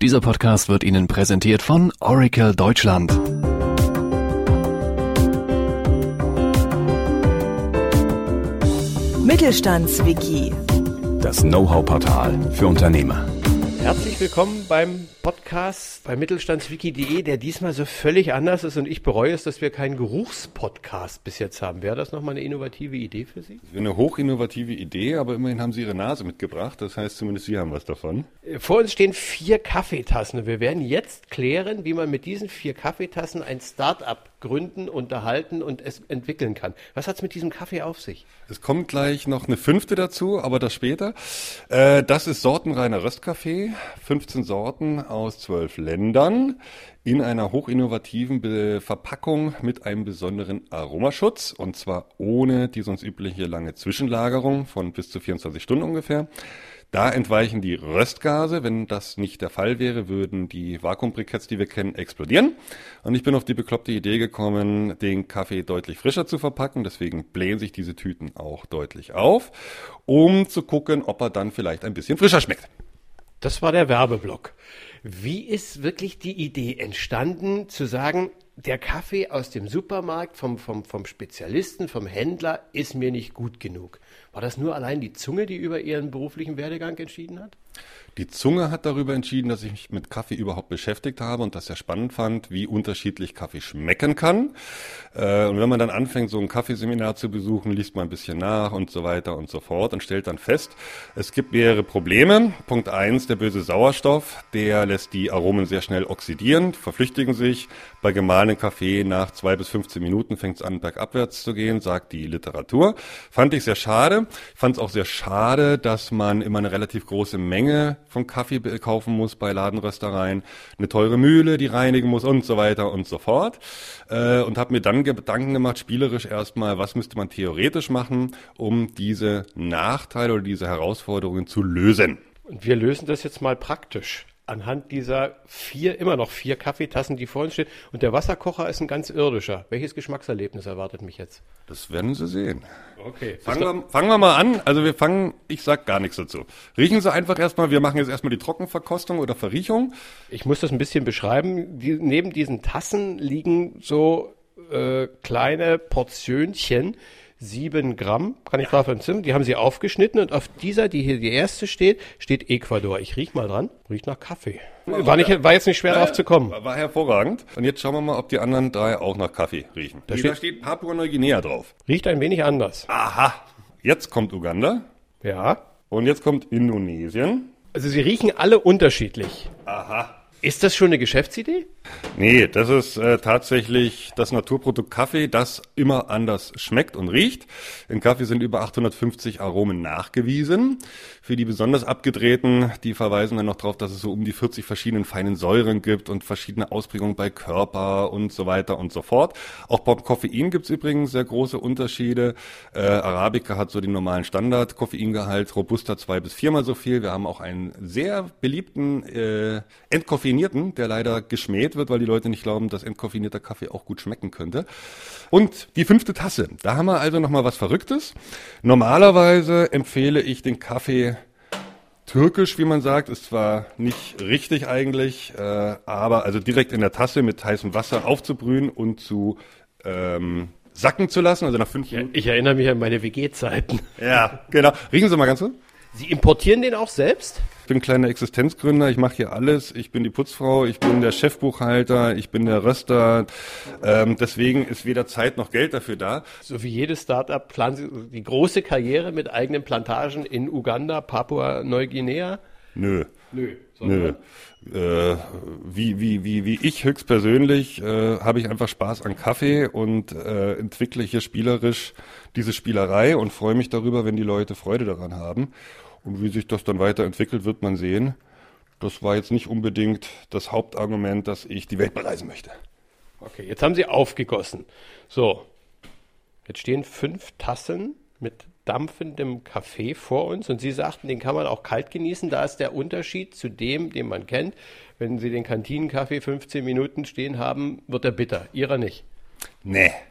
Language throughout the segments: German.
Dieser Podcast wird Ihnen präsentiert von Oracle Deutschland. Mittelstandswiki. Das Know-how-Portal für Unternehmer. Herzlich willkommen beim Podcast bei mittelstandswiki.de, der diesmal so völlig anders ist und ich bereue es, dass wir keinen Geruchspodcast bis jetzt haben. Wäre das nochmal eine innovative Idee für Sie? Das wäre eine hochinnovative Idee, aber immerhin haben Sie Ihre Nase mitgebracht. Das heißt, zumindest Sie haben was davon. Vor uns stehen 4 Kaffeetassen und wir werden jetzt klären, wie man mit diesen 4 Kaffeetassen ein Start-up gründen, unterhalten und es entwickeln kann. Was hat es mit diesem Kaffee auf sich? Es kommt gleich noch eine 5. dazu, aber das später. Das ist sortenreiner Röstkaffee, 15 Sorten aus 12 Ländern in einer hochinnovativen Verpackung mit einem besonderen Aromaschutz und zwar ohne die sonst übliche lange Zwischenlagerung von bis zu 24 Stunden ungefähr. Da entweichen die Röstgase. Wenn das nicht der Fall wäre, würden die Vakuumbriketts, die wir kennen, explodieren. Und ich bin auf die bekloppte Idee gekommen, den Kaffee deutlich frischer zu verpacken. Deswegen blähen sich diese Tüten auch deutlich auf, um zu gucken, ob er dann vielleicht ein bisschen frischer schmeckt. Das war der Werbeblock. Wie ist wirklich die Idee entstanden, zu sagen, der Kaffee aus dem Supermarkt, vom Spezialisten, vom Händler ist mir nicht gut genug? War das nur allein die Zunge, die über Ihren beruflichen Werdegang entschieden hat? Die Zunge hat darüber entschieden, dass ich mich mit Kaffee überhaupt beschäftigt habe und das sehr spannend fand, wie unterschiedlich Kaffee schmecken kann. Und wenn man dann anfängt, so ein Kaffeeseminar zu besuchen, liest man ein bisschen nach und so weiter und so fort und stellt dann fest, es gibt mehrere Probleme. Punkt 1, der böse Sauerstoff, der lässt die Aromen sehr schnell oxidieren, verflüchtigen sich. Bei gemahlenem Kaffee nach 2 bis 15 Minuten fängt es an, bergabwärts zu gehen, sagt die Literatur. Fand ich sehr schade. Ich fand es auch sehr schade, dass man immer eine relativ große Menge von Kaffee kaufen muss bei Ladenröstereien, eine teure Mühle, die reinigen muss und so weiter und so fort. Und habe mir dann Gedanken gemacht, spielerisch erstmal, was müsste man theoretisch machen, um diese Nachteile oder diese Herausforderungen zu lösen. Und wir lösen das jetzt mal praktisch. Anhand dieser immer noch vier Kaffeetassen, die vor uns stehen. Und der Wasserkocher ist ein ganz irdischer. Welches Geschmackserlebnis erwartet mich jetzt? Das werden Sie sehen. Okay. Fangen wir mal an. Also ich sag gar nichts dazu. Riechen Sie einfach erstmal, wir machen jetzt erstmal die Trockenverkostung oder Verriechung. Ich muss das ein bisschen beschreiben. Neben diesen Tassen liegen so kleine Portionchen, 7 Gramm, kann ich drauf entzünden. Die haben sie aufgeschnitten und auf dieser, die hier die erste steht Ecuador. Ich riech mal dran. Riecht nach Kaffee. War jetzt nicht schwer drauf zu kommen. War hervorragend. Und jetzt schauen wir mal, ob die anderen 3 auch nach Kaffee riechen. Da steht Papua-Neuguinea drauf. Riecht ein wenig anders. Aha. Jetzt kommt Uganda. Ja. Und jetzt kommt Indonesien. Also sie riechen alle unterschiedlich. Aha. Ist das schon eine Geschäftsidee? Nee, das ist tatsächlich das Naturprodukt Kaffee, das immer anders schmeckt und riecht. In Kaffee sind über 850 Aromen nachgewiesen. Für die besonders abgedrehten, die verweisen dann noch darauf, dass es so um die 40 verschiedenen feinen Säuren gibt und verschiedene Ausprägungen bei Körper und so weiter und so fort. Auch beim Koffein gibt es übrigens sehr große Unterschiede. Arabica hat so den normalen Standard, Koffeingehalt, Robusta 2 bis 4-mal so viel. Wir haben auch einen sehr beliebten Entkoffeinierten, der leider geschmäht wird, weil die Leute nicht glauben, dass entkoffinierter Kaffee auch gut schmecken könnte. Und die 5. Tasse. Da haben wir also nochmal was Verrücktes. Normalerweise empfehle ich den Kaffee türkisch, wie man sagt. Ist zwar nicht richtig eigentlich, aber also direkt in der Tasse mit heißem Wasser aufzubrühen und zu sacken zu lassen. Also nach 5 Minuten. Ich erinnere mich an meine WG-Zeiten. Ja, genau. Riechen Sie mal ganz kurz. Sie importieren den auch selbst? Ich bin kleiner Existenzgründer, ich mache hier alles. Ich bin die Putzfrau, ich bin der Chefbuchhalter, ich bin der Röster. Deswegen ist weder Zeit noch Geld dafür da. So wie jedes Start-up planen Sie die große Karriere mit eigenen Plantagen in Uganda, Papua-Neuguinea? Nö. Sondern Wie ich höchstpersönlich habe ich einfach Spaß an Kaffee und entwickle hier spielerisch diese Spielerei und freue mich darüber, wenn die Leute Freude daran haben. Und wie sich das dann weiterentwickelt, wird man sehen. Das war jetzt nicht unbedingt das Hauptargument, dass ich die Welt bereisen möchte. Okay, jetzt haben Sie aufgegossen. So, jetzt stehen 5 Tassen mit dampfendem Kaffee vor uns und Sie sagten, den kann man auch kalt genießen. Da ist der Unterschied zu dem, den man kennt. Wenn Sie den Kantinenkaffee 15 Minuten stehen haben, wird er bitter. Ihrer nicht. Nee,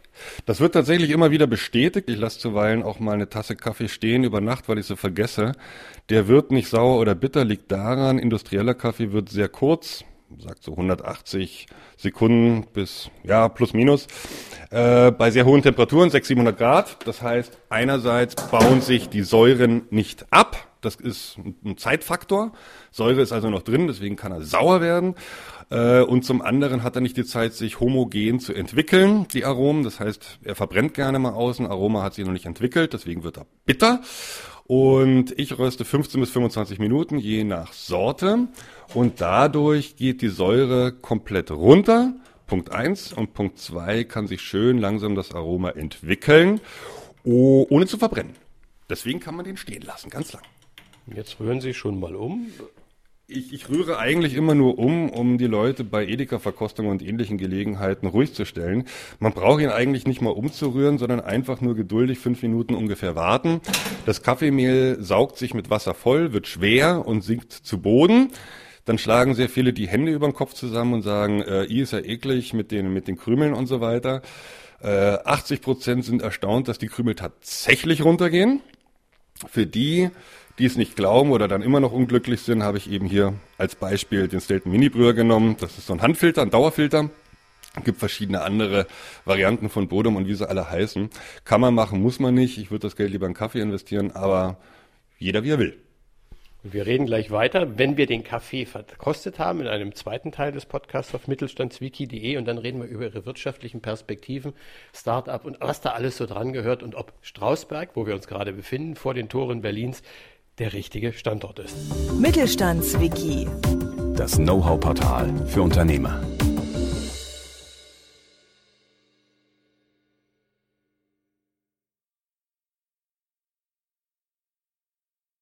Das wird tatsächlich immer wieder bestätigt. Ich lasse zuweilen auch mal eine Tasse Kaffee stehen über Nacht, weil ich sie vergesse. Der wird nicht sauer oder bitter, liegt daran, industrieller Kaffee wird sehr kurz, sagt so 180 Sekunden bis, plus minus, bei sehr hohen Temperaturen, 600-700 Grad. Das heißt, einerseits bauen sich die Säuren nicht ab. Das ist ein Zeitfaktor. Säure ist also noch drin, deswegen kann er sauer werden. Und zum anderen hat er nicht die Zeit, sich homogen zu entwickeln, die Aromen. Das heißt, er verbrennt gerne mal außen. Aroma hat sich noch nicht entwickelt, deswegen wird er bitter. Und ich röste 15 bis 25 Minuten, je nach Sorte. Und dadurch geht die Säure komplett runter. Punkt 1. Und Punkt 2 kann sich schön langsam das Aroma entwickeln, ohne zu verbrennen. Deswegen kann man den stehen lassen, ganz lang. Jetzt rühren Sie schon mal um. Ich rühre eigentlich immer nur um die Leute bei Edeka-Verkostungen und ähnlichen Gelegenheiten ruhig zu stellen. Man braucht ihn eigentlich nicht mal umzurühren, sondern einfach nur geduldig 5 Minuten ungefähr warten. Das Kaffeemehl saugt sich mit Wasser voll, wird schwer und sinkt zu Boden. Dann schlagen sehr viele die Hände über den Kopf zusammen und sagen, ist ja eklig mit den Krümeln und so weiter. 80% sind erstaunt, dass die Krümel tatsächlich runtergehen. Für die es nicht glauben oder dann immer noch unglücklich sind, habe ich eben hier als Beispiel den Stilton Mini Brüher genommen. Das ist so ein Handfilter, ein Dauerfilter. Es gibt verschiedene andere Varianten von Bodum und wie sie alle heißen. Kann man machen, muss man nicht. Ich würde das Geld lieber in Kaffee investieren, aber jeder wie er will. Wir reden gleich weiter, wenn wir den Kaffee verkostet haben, in einem zweiten Teil des Podcasts auf mittelstandswiki.de, und dann reden wir über Ihre wirtschaftlichen Perspektiven, Start-up und was da alles so dran gehört und ob Strausberg, wo wir uns gerade befinden, vor den Toren Berlins, der richtige Standort ist. Mittelstandswiki. Das Know-how-Portal für Unternehmer.